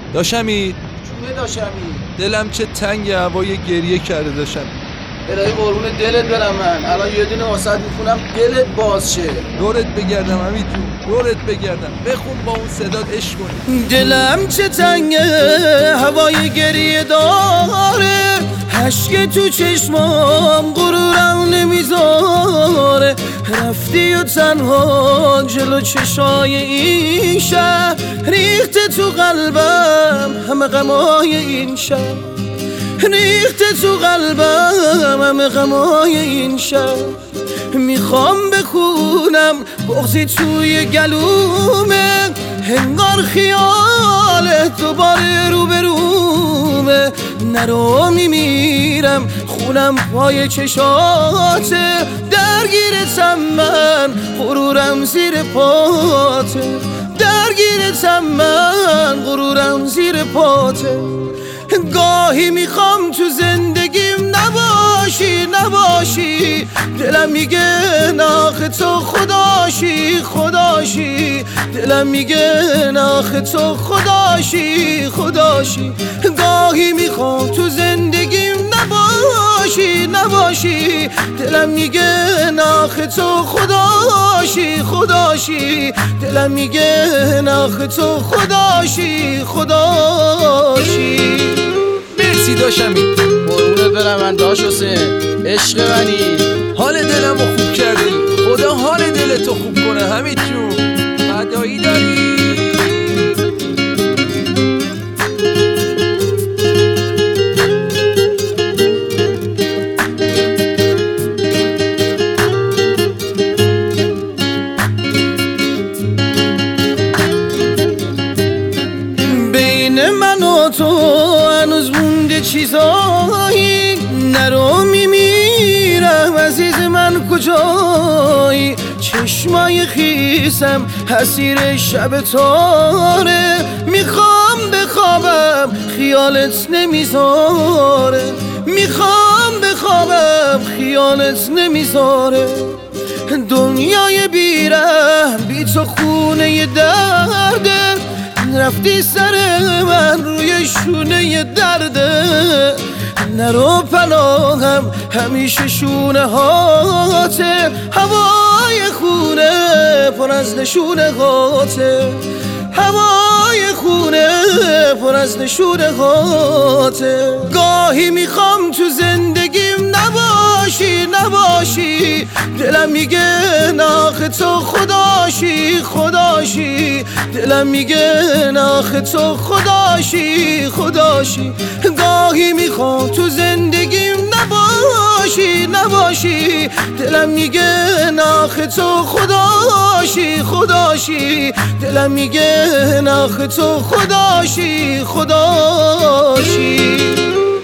داشمی چونه داشمی دلم چه تنگ هوای گریه کرده داشمی. الهی قربون دلت برم من الان یه دونه واسط میخونم دلت باز شه. دورت بگردم حمید جون دورت بگردم بخون با اون صدات عشق کنی. دلم چه تنگه هوای گریه داره اشک تو چشمام غرورم نمیذاره رفتی و تنها جلو چشای این شهر ریخته تو قلبم همه غمای این شهر ریخته تو قلبم همه غمای این شهر میخوام بخونم بغضی توی گلومه هنگار خیالت دوباره روبرومه نرو میمیرم خونم پای چشاته درگیرتم من غرورم زیر پاته درگیرتم من غرورم زیر پاته گاهی میخوام تو زندگیم نباشی دلم میگه ناخ تو خداشی دلم میگه ناخ تو خداشی گاهی میخوام تو زندگیم نباشی دلم میگه ناخ تو خداشی دلم میگه ناخ تو خداشی مرسی داشمی قربونت برم من داش حسین عشق منی حال دلمو خوب کردی خدا حال دلتو خوب کنه حمید جون فدایی داری. بین من و تو هنوز مونده چیزایی نرو میمیرم عزیز من کجایی چشمای خیسم حسیر شب تاره میخوام بخوابم خیالت نمیذاره میخوام بخوابم خیالت نمیذاره دنیای بیرم بی تو خونه درده رفتی سر من روی شونه درده نرو پناهم همیشه شونه هاته هوای خونه پر از نشونه هاته هوای خونه پر از نشونه هاته گاهی میخوام تو زندگیم نباشی دلم میگه ناخ تو خداشی دلم میگه ناخ تو خداشی گاهی میخوام تو زندگیم نباشی دلم میگه ناخ تو خداشی دلم میگه ناخ تو خداشی